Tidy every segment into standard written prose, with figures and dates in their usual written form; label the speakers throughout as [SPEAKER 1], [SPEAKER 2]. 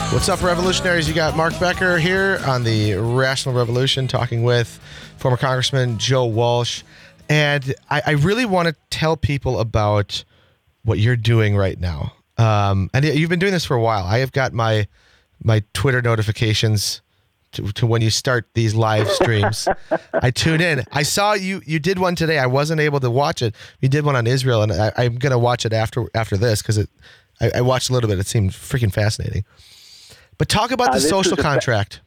[SPEAKER 1] What's up, revolutionaries? You got Mark Becker here on the Rational Revolution talking with former Congressman Joe Walsh. And I really want to tell people about what you're doing right now. And you've been doing this for a while. I have got my Twitter notifications to when you start these live streams. I tune in. I saw you did one today. I wasn't able to watch it. You did one on Israel, and I'm going to watch it after this because I watched a little bit. It seemed freaking fascinating. But talk about the social contract.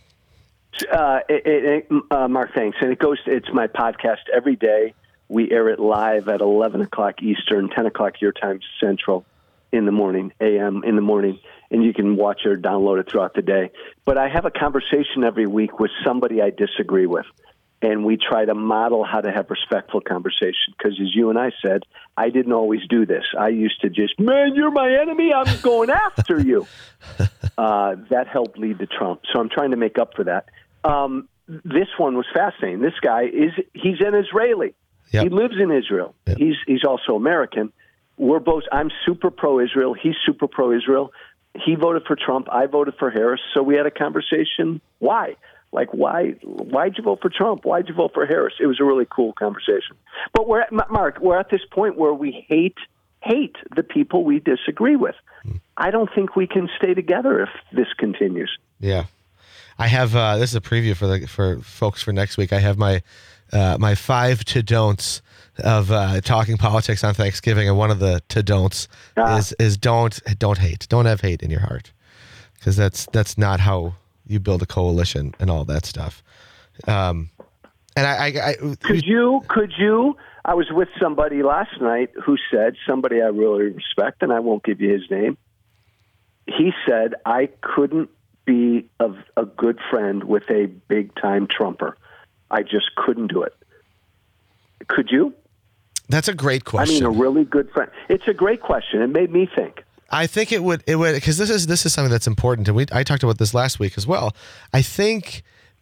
[SPEAKER 2] Mark, thanks. And it's my podcast every day. We air it live at 11 o'clock Eastern, 10 o'clock your time Central in the morning, a.m. in the morning. And you can watch or download it throughout the day. But I have a conversation every week with somebody I disagree with. And we try to model how to have respectful conversation. Because as you and I said, I didn't always do this. I used to just, man, you're my enemy. I'm going after you. That helped lead to Trump. So I'm trying to make up for that. This one was fascinating. This guy, he's an Israeli. Yep. He lives in Israel. Yep. He's also American. I'm super pro-Israel. He's super pro-Israel. He voted for Trump. I voted for Harris. So we had a conversation. Why? Like, why'd you vote for Trump? Why'd you vote for Harris? It was a really cool conversation. But Mark, we're at this point where we hate the people we disagree with. I don't think we can stay together if this continues.
[SPEAKER 1] Yeah. I have, this is a preview for folks for next week. I have my 5 to-don'ts of talking politics on Thanksgiving, and one of the to-don'ts is don't hate. Don't have hate in your heart, because that's not how you build a coalition and all that stuff. And
[SPEAKER 2] could you? I was with somebody last night who said, somebody I really respect, and I won't give you his name. He said, I couldn't be a good friend with a big-time Trumper. I just couldn't do it. Could you?
[SPEAKER 1] That's a great question.
[SPEAKER 2] I mean, a really good friend. It's a great question. It made me think.
[SPEAKER 1] I think it would because this is something that's important, and I talked about this last week as well. I think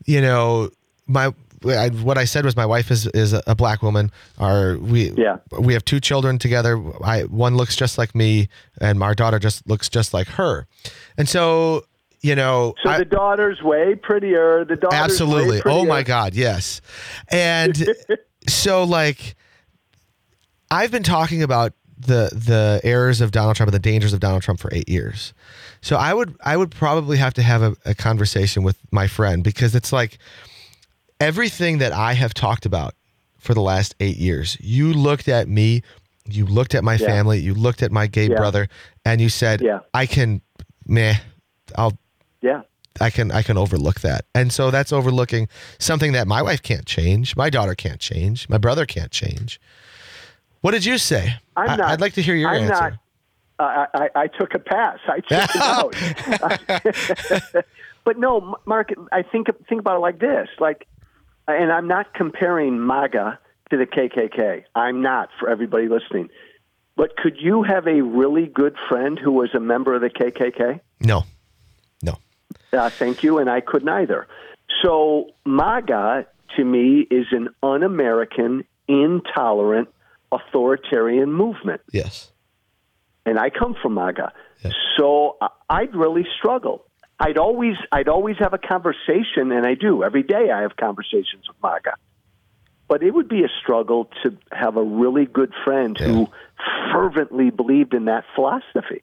[SPEAKER 1] what I said was my wife is a black woman. We have 2 children together. One looks just like me, and our daughter just looks just like her, and so. So
[SPEAKER 2] the daughter's way prettier. The daughter's
[SPEAKER 1] absolutely.
[SPEAKER 2] Way prettier.
[SPEAKER 1] Oh my God, yes. And so, like, I've been talking about the errors of Donald Trump and the dangers of Donald Trump for 8 years. So I would probably have to have a conversation with my friend, because it's like everything that I have talked about for the last 8 years. You looked at me, you looked at my family, you looked at my gay brother, and you said, I can overlook that. And so that's overlooking something that my wife can't change, my daughter can't change, my brother can't change. What did you say? I'd like to hear your answer.
[SPEAKER 2] I took a pass. I took it out. But no, Mark, I think about it like this. And I'm not comparing MAGA to the KKK. I'm not, for everybody listening. But could you have a really good friend who was a member of the KKK?
[SPEAKER 1] No.
[SPEAKER 2] Thank you, and I couldn't either. So MAGA, to me, is an un-American, intolerant, authoritarian movement.
[SPEAKER 1] Yes.
[SPEAKER 2] And I come from MAGA. Yes. So I'd really struggle. I'd always have a conversation, and I do. Every day I have conversations with MAGA. But it would be a struggle to have a really good friend who fervently believed in that philosophy.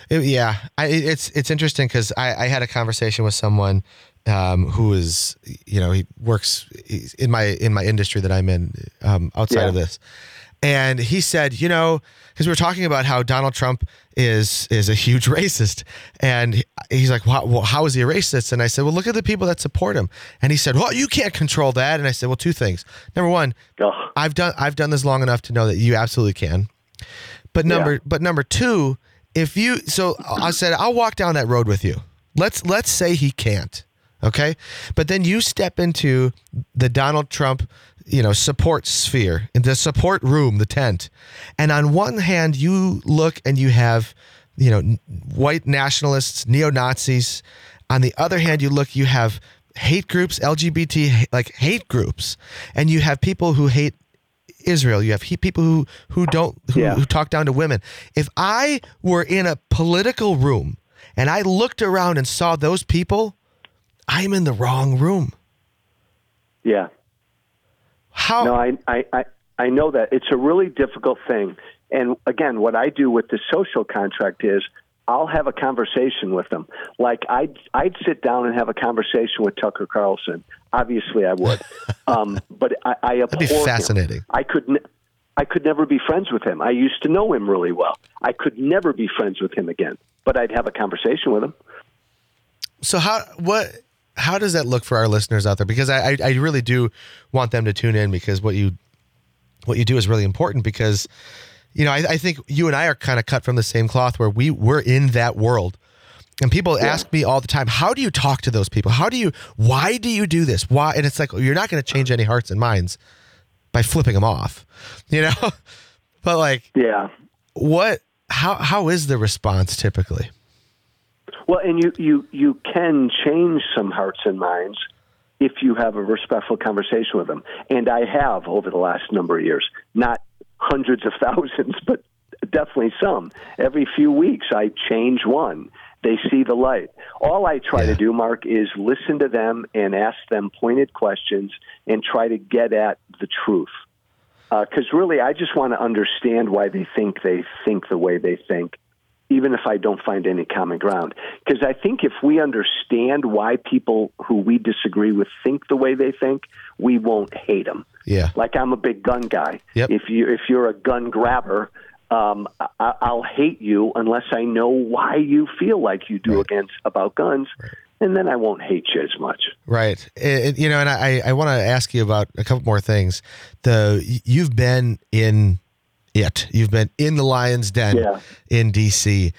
[SPEAKER 1] It's interesting because I had a conversation with someone who is, he works in my industry that I'm in outside of this. And he said, because we were talking about how Donald Trump is a huge racist. And he's like, well, how is he a racist? And I said, well, look at the people that support him. And he said, well, you can't control that. And I said, well, 2 things. Number one, I've done this long enough to know that you absolutely can. But number 2, I said, I'll walk down that road with you. Let's say he can't. Okay. But then you step into the Donald Trump, support sphere, in the support room, the tent. And on one hand, you look and you have, white nationalists, neo-Nazis. On the other hand, you have hate groups, LGBT, like hate groups. And you have people who hate Israel. You have people who talk down to women. If I were in a political room and I looked around and saw those people, I'm in the wrong room.
[SPEAKER 2] Yeah.
[SPEAKER 1] How?
[SPEAKER 2] No, I know that. It's a really difficult thing. And again, what I do with the social contract is I'll have a conversation with them. Like I'd sit down and have a conversation with Tucker Carlson. Obviously, I would. But I abhor
[SPEAKER 1] That'd be fascinating.
[SPEAKER 2] him. I could never be friends with him. I used to know him really well. I could never be friends with him again. But I'd have a conversation with him.
[SPEAKER 1] So how does that look for our listeners out there? Because I really do want them to tune in, because what you do is really important, because I think you and I are kind of cut from the same cloth, where we're in that world. And people ask me all the time, how do you talk to those people? Why do you do this? Why? And it's like, you're not going to change any hearts and minds by flipping them off, but like, how is the response typically?
[SPEAKER 2] Well, and you can change some hearts and minds if you have a respectful conversation with them. And I have over the last number of years, not hundreds of thousands, but definitely some. Every few weeks, I change one. They see the light. All I try to do, Mark, is listen to them and ask them pointed questions and try to get at the truth. Because really, I just want to understand why they think the way they think, even if I don't find any common ground. Because I think if we understand why people who we disagree with think the way they think, we won't hate them.
[SPEAKER 1] Yeah.
[SPEAKER 2] Like I'm a big gun guy.
[SPEAKER 1] Yep.
[SPEAKER 2] If you're a gun grabber, I'll hate you unless I know why you feel like you do about guns. Right. And then I won't hate you as much. Right.
[SPEAKER 1] And I want to ask you about a couple more things. You've been in it. You've been in the Lion's Den in D.C.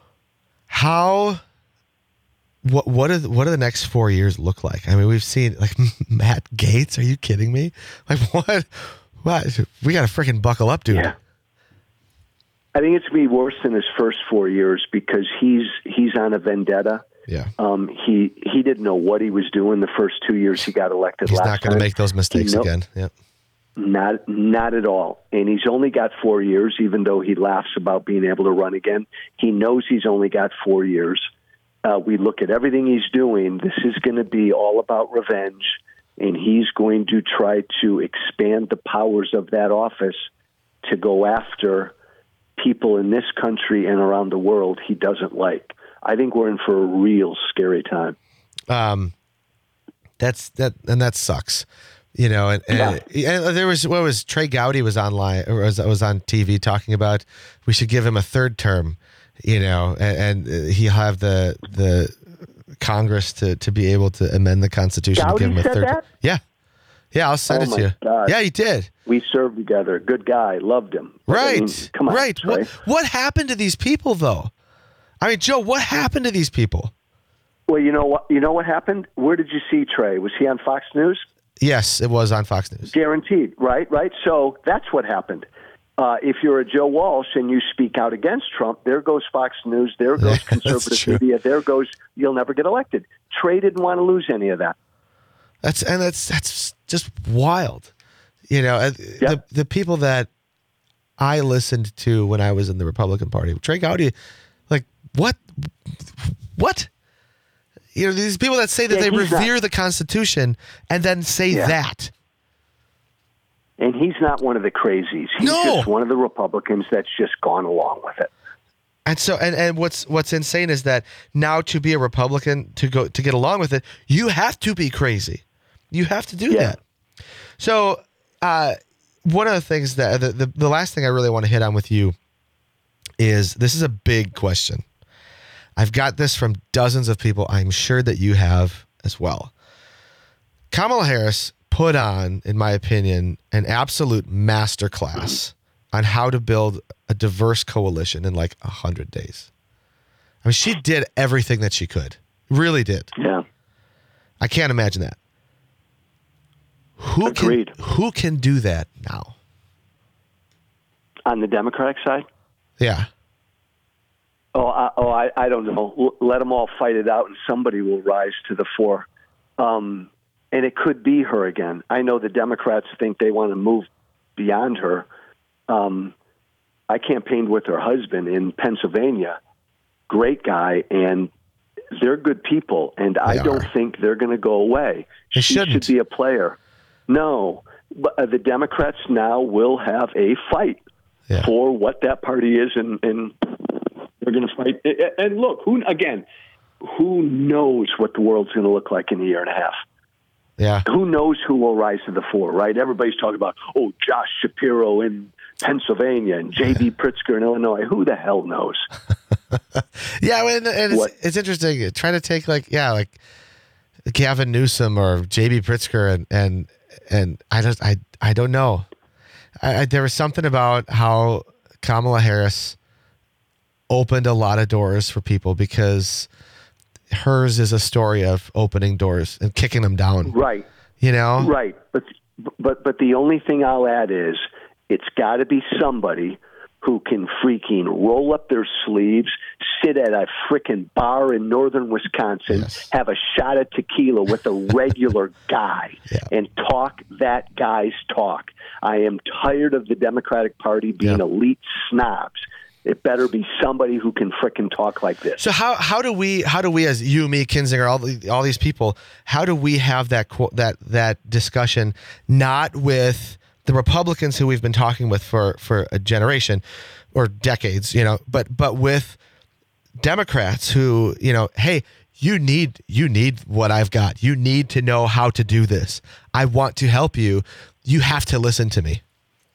[SPEAKER 1] What do the next 4 years look like? I mean, we've seen like Matt Gaetz. Are you kidding me? Like what? We got to freaking buckle up, dude.
[SPEAKER 2] Yeah. I think it's going to be worse than his first 4 years because he's on a vendetta.
[SPEAKER 1] Yeah.
[SPEAKER 2] He didn't know what he was doing the first 2 years he got elected.
[SPEAKER 1] He's not going to make those mistakes again. Yep.
[SPEAKER 2] Not at all. And he's only got 4 years, even though he laughs about being able to run again. He knows he's only got 4 years. We look at everything he's doing. This is going to be all about revenge, and he's going to try to expand the powers of that office to go after people in this country and around the world he doesn't like. I think we're in for a real scary time.
[SPEAKER 1] That sucks. And there was Trey Gowdy was online or was on TV talking about we should give him a third term, and he'll have the Congress to be able to amend the Constitution
[SPEAKER 2] Gowdy
[SPEAKER 1] to give him a
[SPEAKER 2] said
[SPEAKER 1] third.
[SPEAKER 2] That?
[SPEAKER 1] Yeah, I'll send it to you.
[SPEAKER 2] God.
[SPEAKER 1] Yeah, he did.
[SPEAKER 2] We served together. Good guy, loved him.
[SPEAKER 1] Right.
[SPEAKER 2] I mean, come on,
[SPEAKER 1] right.
[SPEAKER 2] Trey.
[SPEAKER 1] What happened to these people though? I mean, Joe, what happened to these people?
[SPEAKER 2] Well, you know what happened? Where did you see Trey? Was he on Fox News?
[SPEAKER 1] Yes, it was on Fox News.
[SPEAKER 2] Guaranteed, right? So that's what happened. If you're a Joe Walsh and you speak out against Trump, there goes Fox News, there goes conservative media, there goes you'll never get elected. Trey didn't want to lose any of that.
[SPEAKER 1] That's just wild. The people that I listened to when I was in the Republican Party, Trey Gowdy, like what? These people that say that they revere the Constitution and then say that.
[SPEAKER 2] And he's not one of the crazies. He's just one of the Republicans that's just gone along with it.
[SPEAKER 1] And so, and what's insane is that now to be a Republican, to get along with it, you have to be crazy. You have to do that. So, one of the things that the last thing I really want to hit on with you is this is a big question. I've got this from dozens of people. I'm sure that you have as well. Kamala Harris put on, in my opinion, an absolute masterclass on how to build a diverse coalition in like 100 days. I mean, she did everything that she could. Really did.
[SPEAKER 2] Yeah.
[SPEAKER 1] I can't imagine that.
[SPEAKER 2] Agreed.
[SPEAKER 1] Who can do that now?
[SPEAKER 2] On the Democratic side?
[SPEAKER 1] Yeah.
[SPEAKER 2] I don't know. Let them all fight it out, and somebody will rise to the fore. And it could be her again. I know the Democrats think they want to move beyond her. I campaigned with her husband in Pennsylvania. great guy, and they're good people, and I don't think they're going to go away.
[SPEAKER 1] They
[SPEAKER 2] She
[SPEAKER 1] shouldn't.
[SPEAKER 2] should be a player. No, but the Democrats now will have a fight for what that party is, and they're going to fight. And look, who knows what the world's going to look like in a year and a half?
[SPEAKER 1] Yeah.
[SPEAKER 2] Who knows who will rise to the fore, right? Everybody's talking about, Josh Shapiro in Pennsylvania and J.B. Pritzker in Illinois. Who the hell knows?
[SPEAKER 1] Yeah, and it's interesting. Try to take like Gavin Newsom or J.B. Pritzker and I don't know. There was something about how Kamala Harris opened a lot of doors for people because hers is a story of opening doors and kicking them down.
[SPEAKER 2] Right.
[SPEAKER 1] You know?
[SPEAKER 2] Right. But the only thing I'll add is it's got to be somebody who can freaking roll up their sleeves, sit at a frickin' bar in northern Wisconsin, have a shot of tequila with a regular guy, and talk that guy's talk. I am tired of the Democratic Party being elite snobs. It better be somebody who can frickin' talk like this.
[SPEAKER 1] So how do we as you, me, Kinzinger, all these people, how do we have that discussion not with the Republicans who we've been talking with for a generation or decades, but with Democrats who, hey, you need what I've got. You need to know how to do this. I want to help you. You have to listen to me.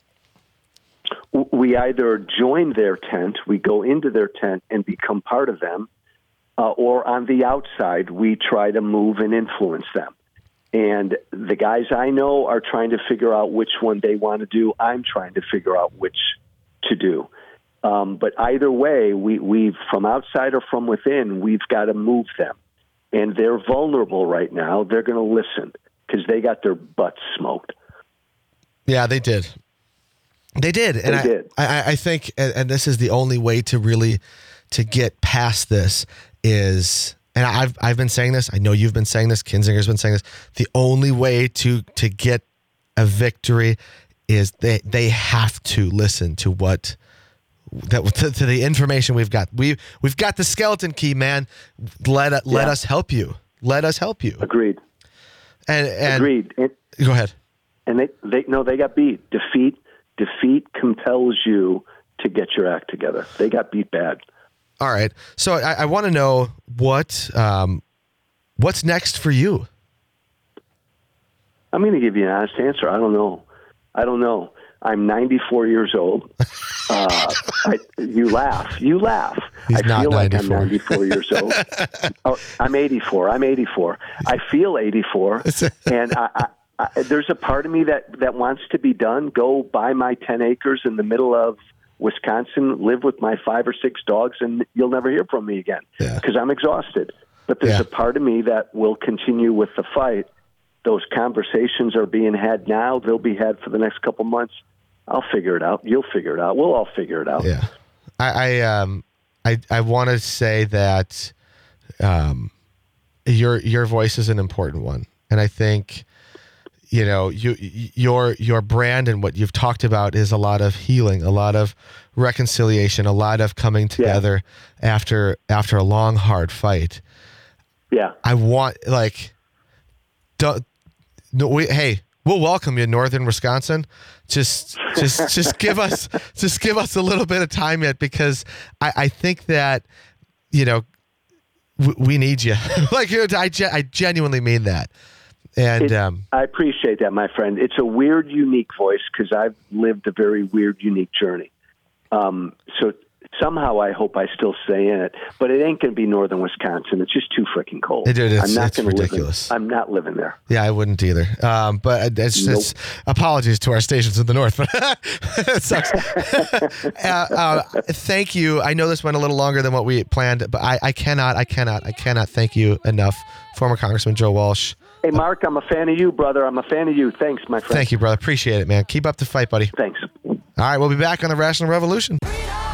[SPEAKER 2] We either join their tent, we go into their tent and become part of them, or on the outside, we try to move and influence them. And the guys I know are trying to figure out which one they want to do. I'm trying to figure out which to do. But either way, we've from outside or from within, we've got to move them. And they're vulnerable right now. They're going to listen because they got their butts smoked.
[SPEAKER 1] Yeah, they did. They did. And I think, and this is the only way to really to get past this is, and I've been saying this, I know you've been saying this, Kinzinger's been saying this, the only way to get a victory is they have to listen to to the information we've got. We've got the skeleton key, man. Let us help you. Let us help you.
[SPEAKER 2] Agreed.
[SPEAKER 1] And
[SPEAKER 2] agreed.
[SPEAKER 1] Go ahead.
[SPEAKER 2] And they got beat. Defeat compels you to get your act together. They got beat bad.
[SPEAKER 1] All right. So I want to know what's next for you.
[SPEAKER 2] I'm going to give you an honest answer. I don't know. I'm 94 years old. You laugh.
[SPEAKER 1] He's
[SPEAKER 2] I feel like
[SPEAKER 1] 94.
[SPEAKER 2] I'm 94 years old. Oh, I'm 84. I feel 84. And there's a part of me that wants to be done. Go buy my 10 acres in the middle of Wisconsin, live with my 5 or 6 dogs, and you'll never hear from me again because I'm exhausted. But there's a part of me that will continue with the fight. Those conversations are being had now. They'll be had for the next couple months. I'll figure it out. You'll figure it out. We'll all figure it out.
[SPEAKER 1] Yeah. I want to say that your voice is an important one, and I think your brand and what you've talked about is a lot of healing, a lot of reconciliation, a lot of coming together after a long, hard fight.
[SPEAKER 2] Yeah.
[SPEAKER 1] I want we'll welcome you in northern Wisconsin. Just give us a little bit of time yet, because I think that we need you. I genuinely mean that. And
[SPEAKER 2] I appreciate that, my friend. It's a weird, unique voice because I've lived a very weird, unique journey. So somehow I hope I still stay in it, but it ain't going to be northern Wisconsin. It's just too freaking cold.
[SPEAKER 1] It's ridiculous.
[SPEAKER 2] I'm not living there.
[SPEAKER 1] Yeah, I wouldn't either. But it's apologies to our stations in the north, but it sucks. Thank you. I know this went a little longer than what we planned, but I cannot thank you enough, former Congressman Joe Walsh.
[SPEAKER 2] Hey, Mark, I'm a fan of you, brother. I'm a fan of you. Thanks, my friend.
[SPEAKER 1] Thank you, brother. Appreciate it, man. Keep up the fight, buddy.
[SPEAKER 2] Thanks.
[SPEAKER 1] All right, we'll be back on the Rational Revolution.